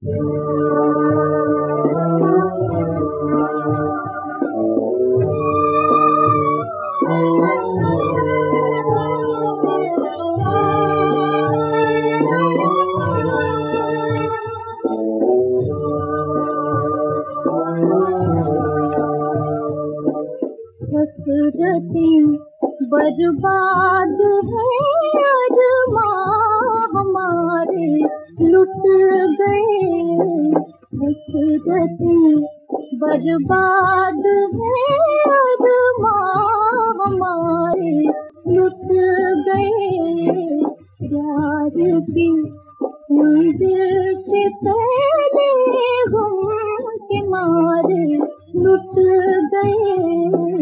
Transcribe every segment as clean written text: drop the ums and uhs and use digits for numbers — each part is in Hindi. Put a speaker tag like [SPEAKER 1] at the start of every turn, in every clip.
[SPEAKER 1] हसरतें बर्बाद है अरमां हमारे लुट गए। हसरतें बर्बाद है अरमां हमारे लुट गए। प्यार की मंजिल से पहले गम के मारे लुट गए।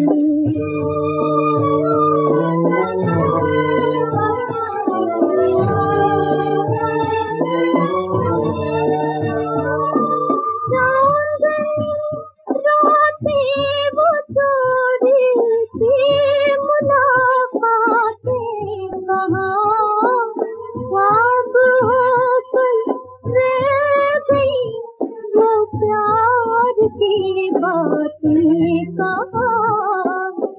[SPEAKER 1] चांदनी रातें वो छोड़ी थी, मुलाकातें कहाँ ख्वाब होकर रह गई। वो प्यार की बातें कहाँ,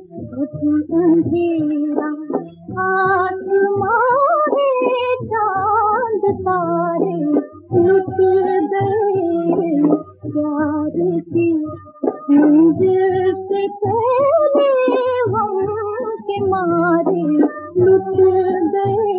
[SPEAKER 1] अंधेरा आसमां है, चांद तारे लुट गए। प्यार की मंजिल से पहले गम के मारे लुट गए।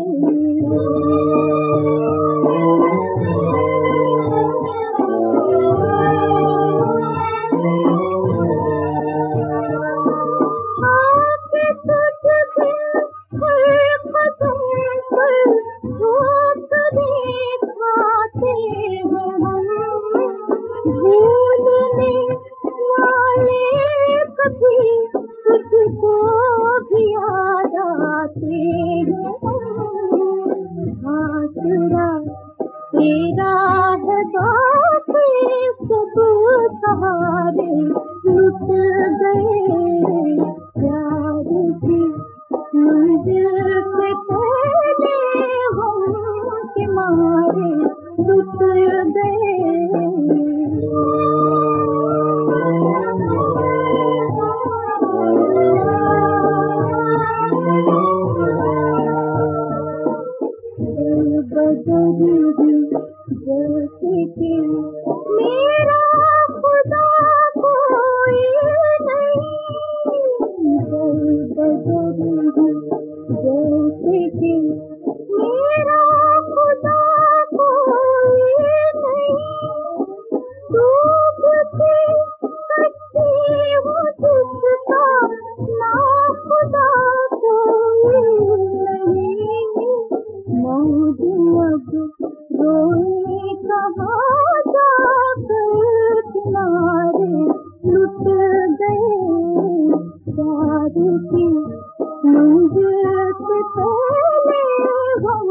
[SPEAKER 1] तुझको भी याद आते हैं, आसरा तेरा है बातें सब सहारे लुट गए। प्यार की मंजिल से पहले हम के मारे लुट गए। जैसे कि मेरा खुदा कोई नहीं, जैसे कि मेरा खुदा कोई नहीं। डूबती कश्ती हूँ तुझका, ना खुदा कोई नहीं। मौज अब रोए कहाँ जाकर किनारे लुट गए। प्यार की मंजिल से पहले हम